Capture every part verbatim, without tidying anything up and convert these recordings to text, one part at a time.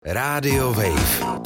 Rádio Wave.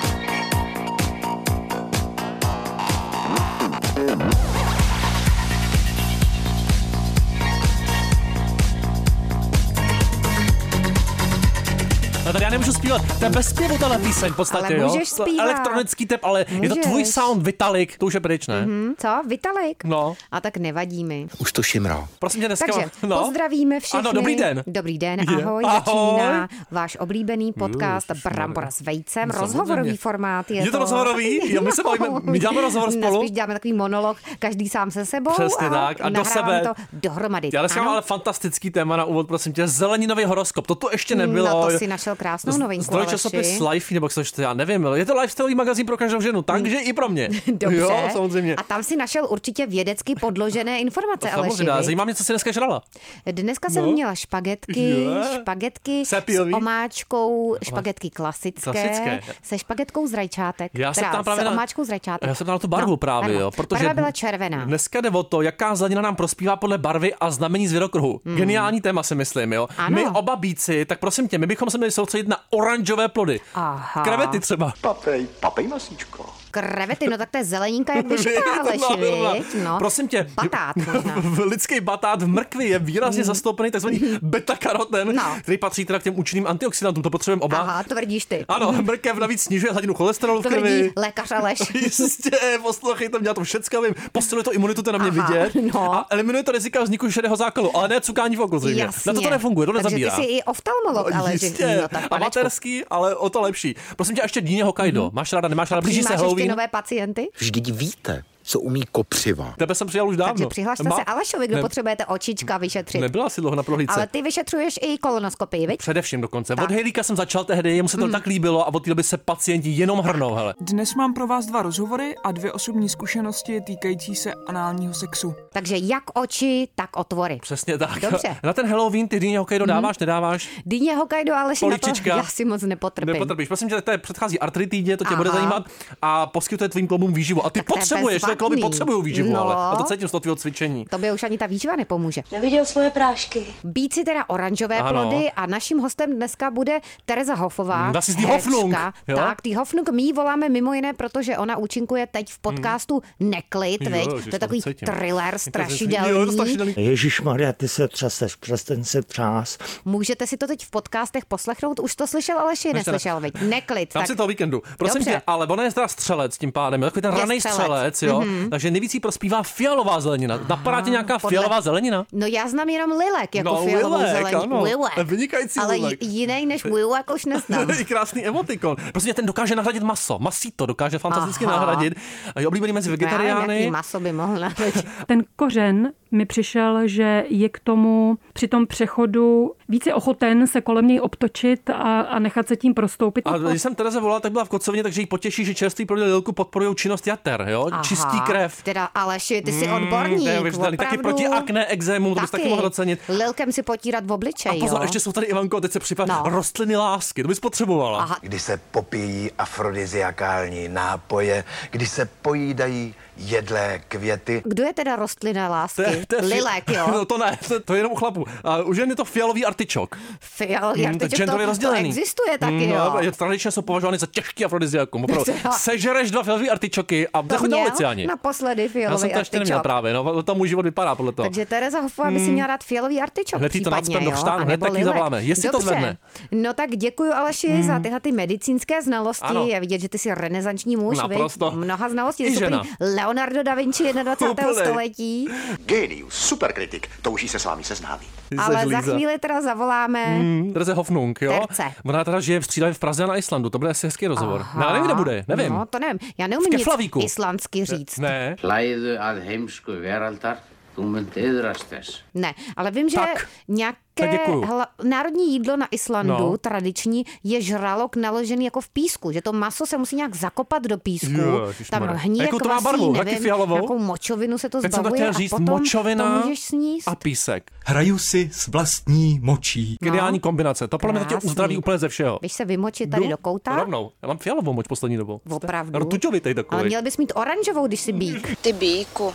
No tady já nemůžu zpívat, to je bez zpěvu tahle píseň v podstatě, ale jo? můžeš zpívat. Elektronický tep, ale můžeš. Je to tvůj sound, Vitalik, to už je pryč, ne? Mm-hmm. Co? Vitalik? No. A tak nevadí mi. Už to šimrá. Prosím tě, dneska Takže no. pozdravíme všechny. Ano, dobrý den. Dobrý den, Je. ahoj. Ahoj. Začíná váš oblíbený podcast Brambora s vejcem. No, rozhovorový formát. Je, je to, to rozhovorový? Jo, my se bavíme, my děláme rozhovor spolu. Spíš děláme takový monolog, každý sám se sebou. Přesně a tak. A do sebe. to dohromady. Já dneska mám ale fantastický téma na úvod, prosím tě. Zeleninový horoskop. To tu ještě nebylo. No to si našel krásnou novinku. Zdroj časopis Life, nebo co to já nevím. Je to lifestyleový magazín pro každou ženu, takže i pro mě. Dobře. Jo, samozřejmě. A tam si našel určitě vědecky podložené informace, ale samozřejmě. Zajímá mě, co jsi dneska žrala. Dneska jsem no. měla špagetky, je. špagetky Sepijový. s omáčkou, špagetky klasické, klasické. se špagetkou z rajčátek. Já jsem teda tam právě s na, omáčkou z rajčátek. Já jsem tam na tu barvu no, právě, ano. jo, protože barva byla červená. Dneska jde o to, jaká zelenina nám prospívá podle barvy a znamení zvěrokruhu. Hmm. Geniální téma, si myslím, jo. Ano. My oba bíci, tak prosím tě, my bychom se měli soustředit na oranžové plody. Aha. Krevety třeba. Papej, papej masíčko. Krevety, no tak to je zeleninka, jak vyšká, Aleši, viď? No. Prosím tě, Batát možná. lidský batát v mrkvi je výrazně zastoupený takzvaný beta-karoten, no. který patří teda k těm účinným antioxidantům, to potřebujeme oba. Aha, tvrdíš ty. Ano, mrkev navíc snižuje hladinu cholesterolu v krvi. Tvrdí lékař Aleš. Jistě, poslouchejte, dělá to všecko, vím, posiluje to imunitu, to je na mě Aha, vidět. no. A eliminuje to rizika vzniku šedého zákalu, ale ne cukání v oku, zřejmě. Na to to nefunguje, to nezabírá. Takže ty jsi i oftalmolog, ale jistě, no, tak amatérský, ale o to lepší. Prosím tě, ještě dýně Hokkaido. Mm-hmm. Máš ráda, nemáš ráda, blíží se Halloween. Máš ještě nové pacienty? Vždyť víte, co umí kopřiva. Tebe jsem přijal už dávno. Takže přihlašte Ma... se Alešovi, kdo ne... potřebujete očička vyšetřit. Nebyla si dlouho na prohlídce. Ale ty vyšetřuješ i kolonoskopii, viď? Především dokonce. Tak. Od Hejlíka jsem začal tehdy, jemu se to mm. tak líbilo a od té doby se pacienti jenom hrnou, hele. Dnes mám pro vás dva rozhovory a dvě osobní zkušenosti týkající se análního sexu. Takže jak oči, tak otvory. Přesně tak. Dobře. Na ten Halloween ty dýně Hokkaido dáváš, mm. nedáváš? Dýně Hokkaido, ale na to já si moc nepotrpím. Nepotrpíš. Prosím tě, to je předchází artritidě, to tě Aha. bude zajímat a poskytuje tvým kloubům výživu. A ty Tak to je potřebuješ, tvoje klouby potřebují výživu, no. ale. A to cítím z toho tvýho cvičení. To by už ani ta výživa nepomůže. Neviděl svoje prášky. Být si teda oranžové ano. plody a naším hostem dneska bude Tereza Hofová. Das ist die Hoffnung. Jo? Tak, die Hoffnung, my ji voláme mimo jiné, protože ona účinkuje teď v podcastu hmm. Neklid, veď? To je takový thriller strašidelný. Ježišmarja, ty se třeseš, přestaň se třás. Můžete si to teď v podcastech poslechnout, už to slyšel Aleši, neslyšel, veď? Neklid. Tam tak... si toho víkendu. Prosím Dobře. tě, ale ona je teda střelec tím pádem, jo? Takový ten ranej střelec, střelec jo? Mm-hmm. Takže nejvíc jí prospívá fialová zelenina. Napadá tě nějaká podle... fialová zelenina? No já znám jenom lilek jako no, fialovou lilek, zeleninu. Ano. Lilek. Vynikající ale lilek. jiný než lilek už neznám. I krásný emotikon. Prostě ten dokáže nahradit maso. Masito dokáže fantasticky Aha. nahradit. Je oblíbený mezi vegetariány. Jaký maso by mohl nahradit. Ten kořen mi přišel, že je k tomu při tom přechodu více ochoten se kolem něj obtočit a, a nechat se tím prostoupit. A když jsem Tereze volala, tak byla v kocovině, takže jí potěší, že čerstvý plody lilku podporují činnost jater, jo? Aha, čistí krev. Teda Aleši, ty jsi odborník, mm, opravdu. Taky proti akné, exému, to bys taky mohl docenit. Lilkem si potírat v obličeji, A pozor, jo? ještě jsou tady, Ivanko, teď se připadá no. rostliny lásky, to bys potřebovala. Aha. Kdy se popíjí afrodiziakální nápoje, kdy se pojídají jedlé květy. Kdo je teda rostlina lásky? To je, to je Lilek, jo? No to ne, to, to je jenom u chlapů. A u žen je to fialový artičok. Fialový mm, artičok, to, to, to existuje taky, mm, jo? No, tradičně jsou považovány za těžký afrodiziakum. Sežereš dva fialový artičoky a nechoď na ulici ani. Naposledy fialový Já jsem to ještě neměl právě, no, tam můj život vypadá podle toho. Takže Tereza Hofová by si měla rád fialový artičok. Hned jí to nacpem do chřtánu, hned tak jí zavoláme. Jestli to zvedne. No tak děkuju Aleši hmm. za tyhle ty medicínské znalosti. Ano. Je vidět, že ty jsi renesanční muž, Naprosto. Mnoha znalostí. I žena. Leonardo da Vinci dvacátého století. Genius, superkritik, touží se s vámi seznámit. Ale za chvíli teda zavoláme hmm, Tereze Hoffnung, jo? Terce. Ona teda žije v střídavě v Praze a na Islandu, to bude asi hezký rozhovor. Aha. Ne, nevím, kde bude, nevím. No, to nevím. Já neumím nic islandsky říct. Ne. Hlæðu að heimsku veraldar, þú munt iðrast þess. Ne, ale vím, že tak. nějaké hla, národní jídlo na Islandu, no. tradiční, je žralok naložený jako v písku, že to maso se musí nějak zakopat do písku, jo, tam hníje jakou to má barvu, nevím, fialovou? nějakou močovinu se to Teď zbavuje a říct, potom močovina to můžeš sníst. A písek. Hraju si s vlastní močí. No. Ideální kombinace, to podle mě tě uzdraví úplně ze všeho. Víš se vymočit tady Jdu? do kouta? Rovnou, já mám fialovou moč poslední dobou. Opravdu? Rtuťovitej takový. Ale měl bys mít oranžovou, když jsi bík. Ty bíku.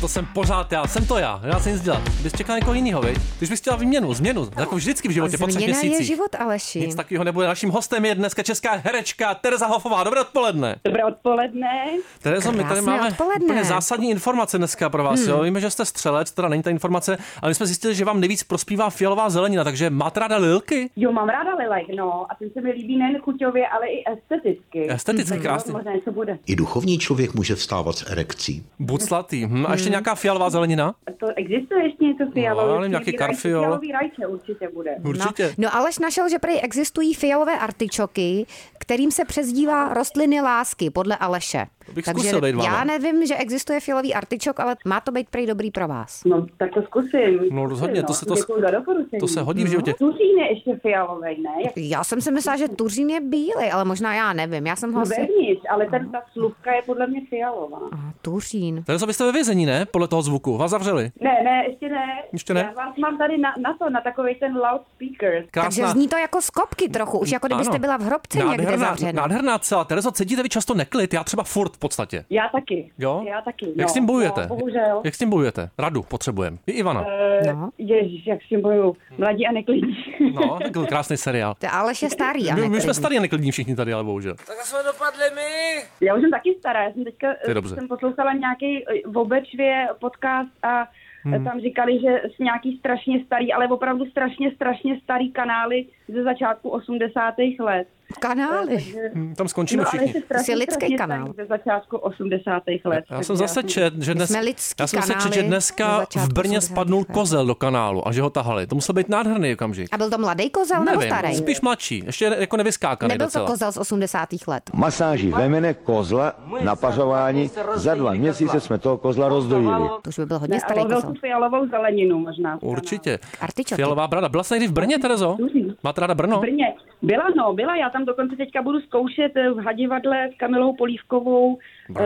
to jsem pořád já, jsem to já, já se nic dělat. Bys čekal někoho jiného, viď? Když bys chtěla výměnu, změnu, jako vždycky v životě po třech Změna měsících. je život, Aleši. Nic takového nebude. Naším hostem je dneska česká herečka Tereza Hofová. Dobré odpoledne. Dobré odpoledne. Terezo, my tady máme odpoledne. úplně zásadní informace dneska pro vás. Hmm. Jo? Víme, že jste střelec, teda není ta informace, ale my jsme zjistili, že vám nejvíc prospívá fialová zelenina, takže máte ráda lilky? Jo, mám ráda lilek, no. A ten se mi líbí nejen chuťově, ale i esteticky. Esteticky, krásný. Možná něco bude. I duchovní člověk může vstávat s erekcí. Buclatý. Hm. A ještě nějaká fialová zelenina? To existuje ještě něco fialové. No, ale nějaký karfiol. Fialový rajče určitě bude. Určitě. No, no Aleš našel, že prý existují fialové artičoky, kterým se přezdívá rostliny lásky, podle Aleše. Bych Takže zkusil být já nevím, že existuje fialový artičok, ale má to být prý dobrý pro vás. No, tak to zkusím. No rozhodně, to se, to, to se hodí v životě. Tuřín je ještě fialový, ne? Jak... Já jsem si myslela, že tuřín je bílý, ale možná já nevím. Já jsem ho no, asi... Vevnitř, ale ten, ta slupka je podle mě fialová. Aha, tuřín. Terezo, byste ve vězení, ne? Podle toho zvuku. Vás zavřeli? Ne, ne, ještě ne. Ještě ne? Já vás mám tady na, na to, na takový ten loudspeaker. Krásná. Takže zní to jako z kopky trochu, už jako kdybyste byla v hrobce nádherná, někde zavřená. Nádherná celá. Terezo, cítíte vy často neklid? Já třeba furt v podstatě. Já taky. Jo? Já taky. Jak no, s tím bojujete? No, bohužel. Jak s tím bojujete? Radu potřebujeme. I Ivana. Uh, no. Ježiš, jak s tím bojuju. Mladí a neklidní. No, takový krásný seriál. To Aleš je starý a my, neklidní. my jsme starý a neklidní všichni tady, ale bohužel. Tak jsme dopadli my. Já už jsem taky stará. Já jsem teďka jsem poslouchala nějaký v Obečvě podcast a Hmm. Tam říkali, že jsou nějaký strašně starý, ale opravdu strašně, strašně starý kanály ze začátku osmdesátých let. Kanály? Takže... Hmm, tam skončíme no, všichni. To je lidský kanál. Ze začátku osmdesátých let. Já jsem zase čet, že, dnes, já jsem zase čet, že dneska v Brně spadnul kozel do kanálu a že ho tahali. To musel být nádherný okamžik. A byl to mladý kozel nebo Nevím, starý? Spíš mladší, ještě jako nevyskákaný Nebyl docela. to kozel z osmdesátých let. Masáží vemene kozla na pařování. Za dva měsíce jsme toho kozla rozdojili. To už by byl hodně ne, starý kozel. tu fialovou zeleninu možná. Určitě. Artičoky. Fialová brada. Byla jsi někdy v Brně, Terezo? Máte ráda Brno? V Brně. Byla, no, byla. Já tam dokonce teďka budu zkoušet v Hadivadle s Kamilou Polívkovou uh,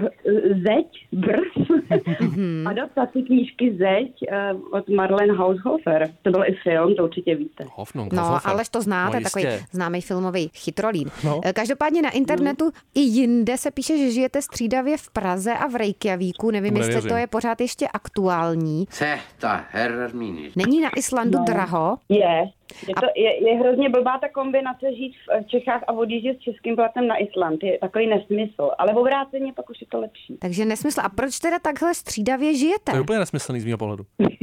Zeď, Brz. Adaptaci knížky Zeď uh, od Marlene Haushofer. To byl i film, to určitě víte. Hofnung, no, Haushofer. Aleš to zná, no, to je takový známý filmový chytrolín. No. Každopádně na internetu no. i jinde se píše, že žijete střídavě v Praze a v Reykjavíku. Nevím, Nevěřím. jestli to je pořád ještě aktuální. Sehta, herrar mínir. Není na Islandu no. draho? Je. Je, to, je, je hrozně blbá ta kombinace žít v Čechách a odjíždět s českým platem na Island. Je takový nesmysl. Ale v obráceně pak už je to lepší. Takže nesmysl. A proč teda takhle střídavě žijete? To je úplně nesmyslný z mého pohledu.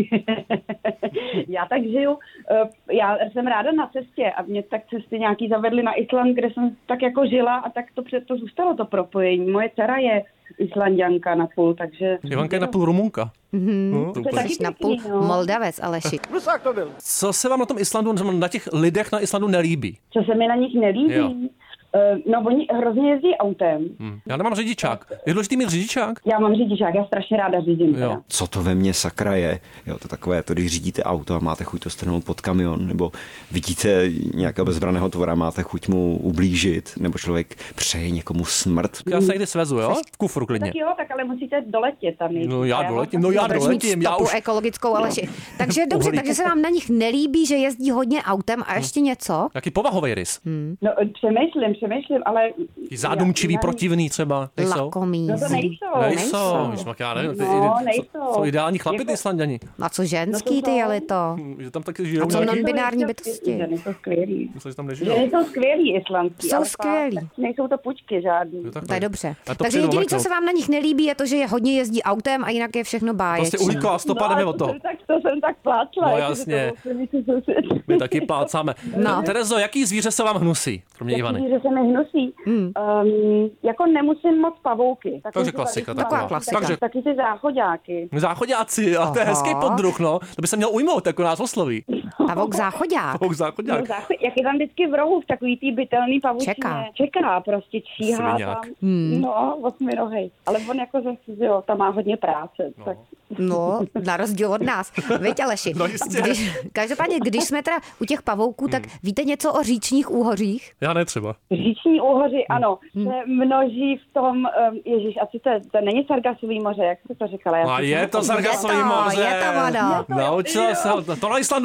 Já tak žiju. Já jsem ráda na cestě a mě tak cesty nějaký zavedly na Island, kde jsem tak jako žila a tak to před to zůstalo to propojení. Moje dcera je Islanďanka na půl, takže... Ivanka je na půl Rumunka. Mm-hmm. No, to je na půl no. Moldavec, Aleši. to byl. Co se vám na tom Islandu, na těch lidech na Islandu nelíbí? Co se mi na nich nelíbí? Jo. No, oni hrozně jezdí autem. Hmm. Já nemám řidičák. Je důležitý mít řidičák? Já mám řidičák, já strašně ráda řídím. Jo. Co to ve mně sakra je? Jo, to takové, to když řídíte auto a máte chuť to strhnout pod kamion, nebo vidíte nějakého bezbraného tvora, máte chuť mu ublížit, nebo člověk přeje někomu smrt. Já se někdy svezu, jo? V kufru klidně. Tak jo, tak ale musíte doletět tam. No já doletím, no já doletím. Já už... ekologickou, Aleši. Takže dobře, Uhlí. Takže se vám na nich nelíbí, že jezdí hodně autem a ještě něco? Jaký povahový rys? Hmm. No přemýšlím, přemýšlím, ale... Zádumčivý, já, protivný třeba, nejsou? Lakomý. No to nejsou. Nejsou, nejsou. Já nevím, ty, no, nejsou. Jsou ideální chlapi, jako... ty Islanďani. A co ženský, no ty jeli to? Že tam taky žijou. A co non-binární bytosti? Ženy jsou skvělí. Myslím, že tam nežijou. Ženy jsou skvělí islandský. Jsou skvělí. Nejsou to pučky žádný. Jo, to je dobře. Takže jediné, co se vám na nich nelíbí, je to, že je hodně jezdí autem a jinak je všechno báječné. Prostě uhlíková stopa, jdeme od toho. Tak to jsem tak plácla. No jasně. My taky plácáme. No. Terezo, jaký zvíře se vám hnusí? Kromě Ivany. Jaký zvíře se mi hnusí? Hmm. Um, jako nemusím moc pavouky. Takže klasika. Taková klasika. Takže... Taky ty záchoďáky. Záchoďáci, a to je hezký poddruh, no. To by se měl ujmout, jako nás osloví. Pavouk záchoďák. Pavouk záchoďák. No, záchod... Jak je tam vždycky v rohu, v takový tý bytelný pavučině. Čeká. Čeká, prostě číhá tam. Hmm. No, osmirohej. Ale on jako zase, jo, tam má hodně práce. No. Tak... No, na rozdíl od nás. Víš, Aleši, no když, každopádně, když jsme teda u těch pavouků, tak hmm. víte něco o říčních úhořích? Já ne třeba. Říční úhoři, ano, hmm. se množí v tom, um, ježiš, a co to, to není Sargasový moře, jak jste to říkala? A je to Sargasový moře. Je to, voda. Naučila se, to na Islandu nemají, ale.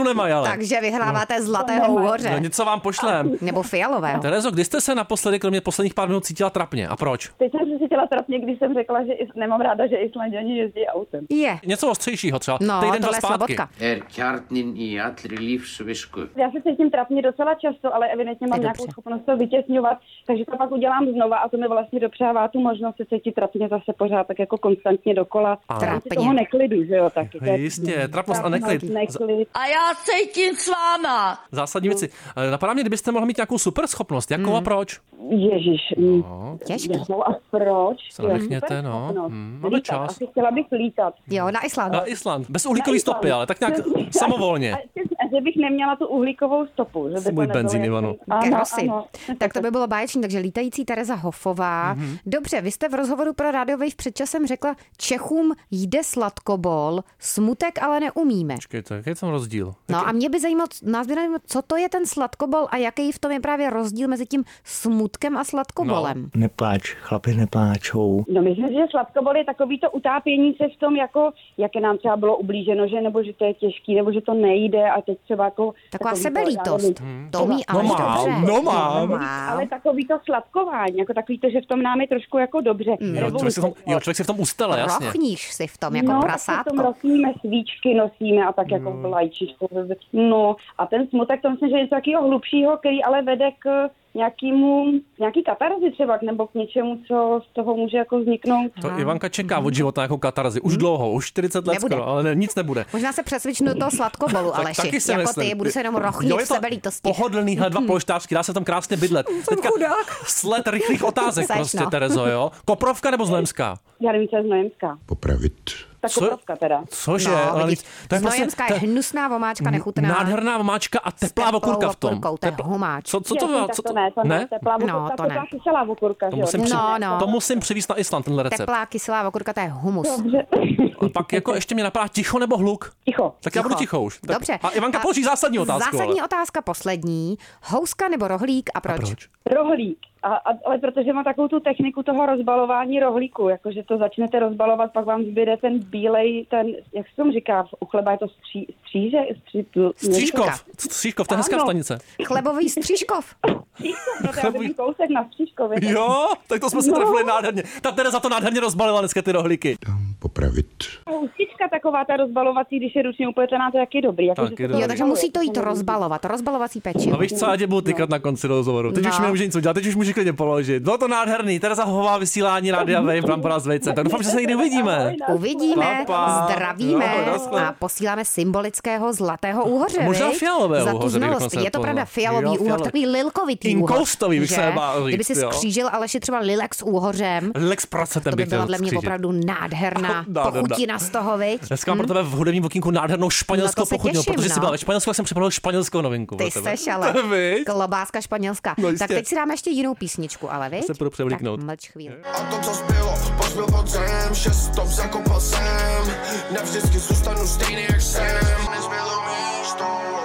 Takže vyhráváte zlatého úhoře. No něco vám pošlem. Nebo fialového. Terezo, kdy jste se naposledy, kromě posledních pár minut, cítila trapně? A proč? Teď jsem se cítila trapně, když jsem řekla, že is, nemám ráda, že Islanděni jezdí autem. Je. Něco ostřejšího třeba. No, týden, tohle dva je zpátky. slobotka. Er kjarnin i allri lífsvisku. Já se cítím trapně docela často, ale evidentně mám nějakou schopnost to vytěsňovat, takže to pak udělám znova a to mi vlastně dopřává tu možnost se cítit trapně zase pořád tak jako konstantně dokola. Trapně. Toho neklidu, že jo, taky. Jistě, trapnost a neklid. neklid. A já cítím s váma. Zásadní věci. Napadá mě, kdybyste mohla mít nějakou super schopnost. Jakou a proč? Ježiš. No. Těžký. Jakou a proč? Se nadechněte, no. Hmm, máme Lítat. čas. Asi chtěla bych lítat. Jo, na Island. Na Island. Bez uhlíkový Na Island. stopy, ale tak nějak samovolně. A, a že bych neměla tu uhlíkovou stopu. Že by to Můj nebylo benzín, jako- Ivano. Ano, Krasy. ano. Tak to by bylo báječný, takže lítající Tereza Hofová. Mm-hmm. Dobře, vy jste v rozhovoru pro Radio Wave před časem řekla, Čechům jde sladkobol, smutek ale neumíme. Počkejte, jaký je tam rozdíl? No a mě by zajímalo, nás by zajímalo, co to je ten sladkobol a jaký v tom je právě rozdíl mezi tím smutkem a sladkobolem. No. Nepláč, chlapi nepláčou. No myslím, že sladkobol je takový to utápění se v tom, jako, jaké nám třeba bylo ublíženo, že nebo že to je těžký, nebo že to nejde a teď třeba jako... Taková takový sebelítost. To, hmm. To umí No ale mám, dobře. no mám. Ale takový to sladkování, jako takový to, že v tom nám je trošku jako dobře. Mm. Jo, člověk, si v tom, jo, člověk si v tom ustele, jasně. Rochníš si v tom jako no, prasátko. No, nosíme svíčky, nosíme a tak jako No. lajčičku. No a ten smutek, to myslím, že je něco takového hlubšího, který ale vede k nějakému, nějaký katarzy třeba, nebo k něčemu, co z toho může jako vzniknout. To Ivanka čeká od života jako katarzy. Už dlouho, už čtyřicet let Nebude. skoro, ale ne, nic nebude. Možná se přesvědčnu do toho sladkobolu, Tak Aleši. taky si Jako myslím. ty, budu se jenom rochnit Jo, v je to sebelítosti. pohodlný, hle, dva polštářky, dá se tam krásně bydlet. Teďka sled rychlých otázek Seš, prostě, no. Terezo, jo? Koprovka nebo Znojemská? Já nevím, co je Znojemská. Popravit. Tak Co? Koprovka teda. Cože? No, Ale vidíš, to je prostě- Znojemská to je hnusná vomáčka, nechutná. Nádherná vomáčka a teplá teplou okurka v tom. okurkou, to je humáč. Co, co to Jasně, má? tak Co to ne, to ne, teplá okurka, No, to teplá ne. kyselá okurka, To že jo? musím, při... No, no. to musím přivést na Island, tenhle recept. Teplá kyselá okurka, to je humus. Dobře. A pak jako ještě mě napadá ticho nebo hluk. Ticho. Tak já budu ticho už. Tak... Dobře. A Ivanka položí zásadní otázku. Zásadní ale. otázka poslední. Houska nebo rohlík a proč? A proč? Rohlík. A, a, ale protože má takovou tu techniku toho rozbalování rohlíku, jakože to začnete rozbalovat, pak vám zbyde ten bílej, ten, jak se tomu říká, u chleba je to stří, stříže? Stří, Střížkov. Střížkov, to je hezká Ano. stanice. Chlebový střížkov. Střížkov, no to já vidím kousek na Střížkově. Jo, tak to jsme se No. trefili nádherně. Ta Tereza to nádherně rozbalila dneska ty rohlíky. Popravit. Hustička taková ta rozbalovací, když je ručně upletená, to jak je dobrý. Jako, Tak že je se dobrý. Jo, takže musí to jít rozbalovat. Rozbalovací pečivo. A víš co, já tě budu tykat na konci rozhovoru. Teď No. už mi nemůže nic udělat, teď už můžeš klidně položit. Bylo to nádherný, Tereza Hová, vysílání Rádia Wave, Brambola z Vejce. Tak doufám, že se někdy uvidíme. Uvidíme, Pa, pa. zdravíme Jo, naschle. a posíláme symbolického zlatého úhoře. A možná viď? fialového Za tu úhoře, znalost. kdybychom se Je to pravda, poznali. fialový Jo, úhor, fialový. takový lilkovitý úhor. Inkoustový bych že? se bál říct, Kdyby si jo. skřížil Aleši třeba lilek s úhořem, Lex pracetem to by bych byla chtěl dle mě skřížit. opravdu nádherná Nádherná. pochutina z toho, viď? Dneska mám pro tebe v hudebním okýnku nádhernou španělskou No to se pochutinu, těším, protože jsi no. byla ve Španělsku, jak jsem připravil španělskou novinku. Ty pro tebe. seš ale Viď? klobáska španělská. No jistě. Tak teď si dáme ještě jinou písničku, ale viď? Se půjdu převlíknout. Tak mlč chvíli. A to, co zbylo, pozbyl pod zem, šest stop zakopal jsem, navždycky zůstanu stejný, jak jsem. Nezbylo místo.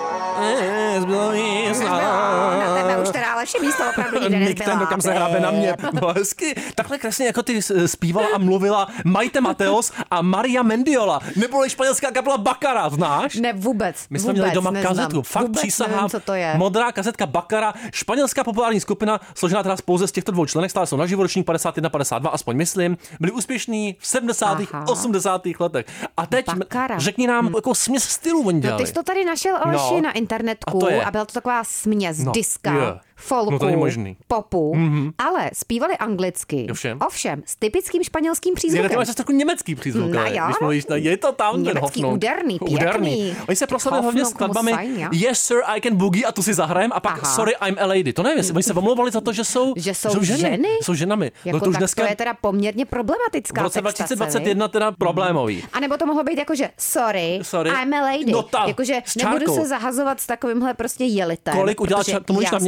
Nezbylo místo. Na tebe už teda Aleši místo opravdu nikde Nick nezbyla. ten, dokam se hrabe na mě. No hezky. Takhle krásně jako ty zpívala a mluvila Maite Mateos a Maria Mendiola. Nebo španělská kapela Baccara, znáš? Ne, vůbec. My jsme vůbec měli doma neznám. kazetu. Fakt vůbec přísahám. nevím, co to je. Modrá kazetka Baccara, španělská populární skupina, složená teda pouze z těchto dvou členek, stále jsou na živoročník padesát jedna padesát dva, aspoň myslím. Byli úspěšní v sedmdesátých Aha. osmdesátých letech. A teď Baccara. řekni nám, hmm. jako směs stylů oni No dělali. ty jsi to tady našel, Aleši, No. na internetku A to je. a byla to taková směs No, diska, je. folku, No to není možný. popu, Mhm. ale zpívali anglicky. Ovšem. Ovšem, s typickým španělským Někde přízvukem. ty máš zase takový německý přízvuk, No ale jo. když mluvíš, no, je to tam ten Německý Hoffnung. úderný, pěkný. Oni se proslavili hlavně Hoffnung skladbami muss sein, ja? Yes Sir, I Can Boogie a tu si zahrajem a pak Aha. Sorry, I'm a Lady. To nevím, jestli oni se omlouvali za to, že jsou, Že jsou ženy. ženy? Jsou ženami. Jako, to už tak dneska to je teda poměrně problematická v roce dva textace, tisíce dvacet jedna teda problémový. A nebo to mohlo být jako, že sorry, Sorry. I'm a lady. No ta, Jakože s nebudu čárkou. se zahazovat s takovýmhle prostě jelitem. Kolik udělal protože čár- to mluvíš já na mě? jsem lady.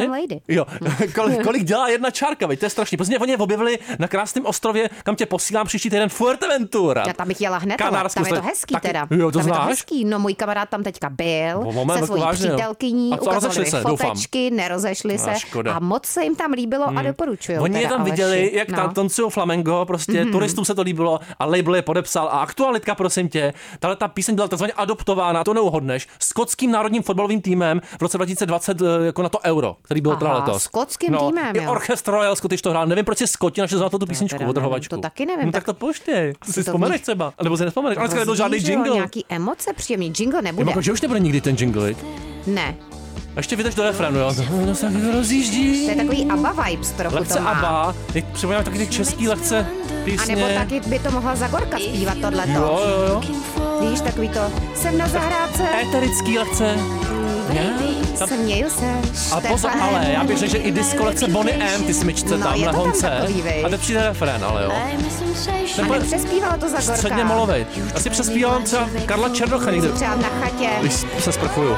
Jo, kolik, kolik dělá jedna čárka, veď, to je strašný. Prostě oni objevili na krásném ostrově, kam tě posílám příští týden, Fuerteventura. Já tam bych jela hned, ale tam je to hezký taky, teda. Jo, to tam znáš? je to hezký. No můj kamarád tam teďka byl no, moment, se svojí vážně, přítelkyní, ukazovali se, fotečky, doufám. nerozešli se a, a moc se jim tam líbilo hmm. a doporučuju. Oni je tam Aleši. viděli, jak no. tam tancují flamengo, prostě mm-hmm. turistům se to líbilo a label je podepsal a aktualitka, prosím tě, tahle ta píseň byla takzvaně adoptována, to neuhodneš, skotským národním fotbalovým týmem v roce dva tisíce dvacet jako na to Euro, který byl teda letos. Skotským no, týmem, i Orchestr Royal Scottish to hrál, nevím, proč si Skoti našli za tu písničku odrhovačku. To taky nevím. No tak, tak to pouštěj, si vzpomeneš třeba, nebo si nevzpomeneš, ale nebyl žádný jingle. Nějaký emoce příjemný, jingle nebude. Jako, že už nebude nikdy ten jingle. Ne. A ještě vydeš do refrénu, jo? No se rozjíždí. To je takový ABBA vibes trochu lehce to má. ABBA, připomínám taky ty český lehce písně. A nebo taky by to mohla Zagorka zpívat tohleto. Jo, jo, jo. Víš, takový to, jsem na zahrádce. Éterický lehce. Tam... Směju se. A pozor, ale já bych řekl, že i disco lehce Bonnie M, ty smyčce no, tam, lehonce. Tam a teď přijde refrén, ale jo. A nepřespívala to Zagorka. Středně molovej. Já si přespívám třeba Karla Černocha někde. Třeba na chatě. Když se sprchuju.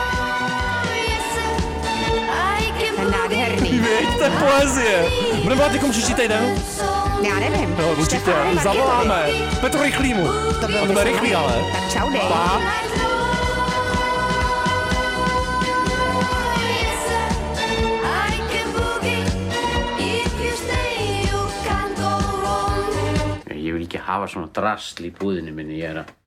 Nádherný. Víď, to je poezie. Budeme dělat někomu příští týden? Já nevím. No, určitě. Zavoláme. Petru Rychlýmu. To byl to byl rychlý, ale. Tak čau, dej. Pa. Ég vil ekki hafa svona drasl í búðinni minni, ég er að